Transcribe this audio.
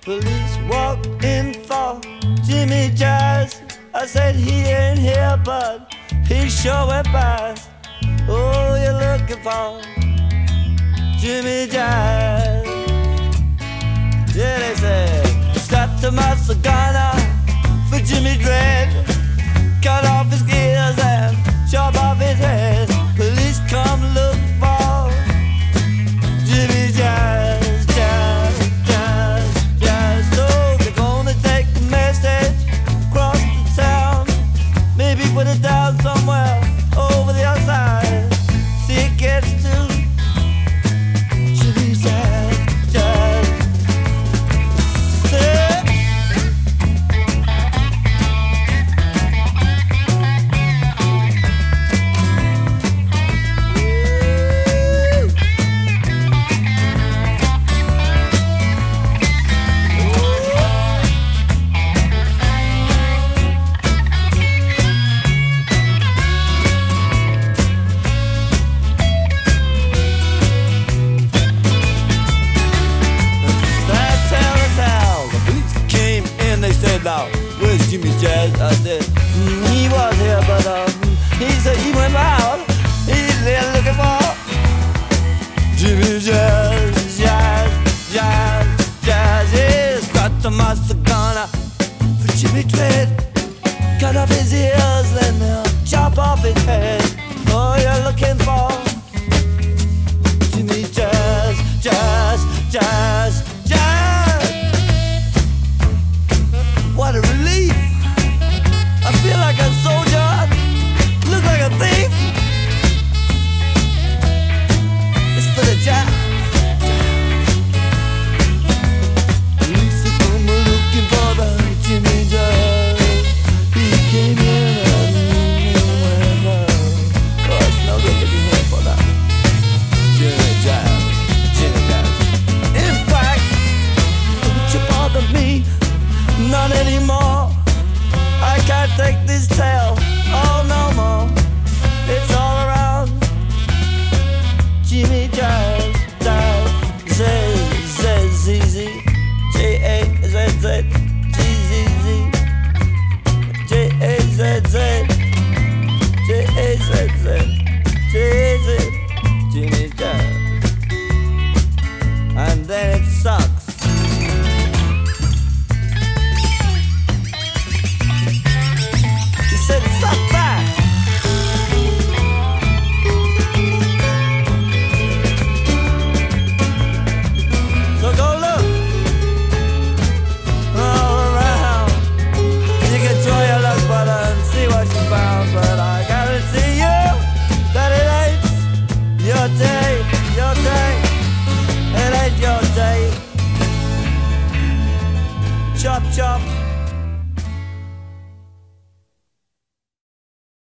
Police walk in for Jimmy Jazz. I said he ain't here, but he sure went past. Oh, you're looking for Jimmy Jazz. Yeah, they said strapped to my cigar for Jimmy Dread. Cut off his ears and chop off his head. Police come look for Jimmy Jazz, Jazz, Jazz, Jazz. So they're gonna take a message across the town, maybe put it down somewhere over the other side. See it gets to Jimmy Jazz, Jazz. Yeah. Now, where's Jimmy Jazz? I said, he was here, but he said he went out. He's there looking for Jimmy Jazz, Jazz, Jazz, Jazz. Yes, got to my cigar for Jimmy Dread. Cut off his ears, then chop off his head. Oh, you're looking for Jimmy Jazz, Jazz, Jazz, Jazz. What a relief! I feel like a soldier, look like a thief. It's for the jazz. Police are coming looking for the Jimmy Jazz. He came in and went out. Oh, it's no good looking here for that Jimmy Jazz, Jimmy Jazz. In fact, don't you bother me. Not anymore. I can't take this tale. Oh, no more. It's all around Jimmy Jazz, Jazz, Z, Z, Z, Z, J, A, Z, Z.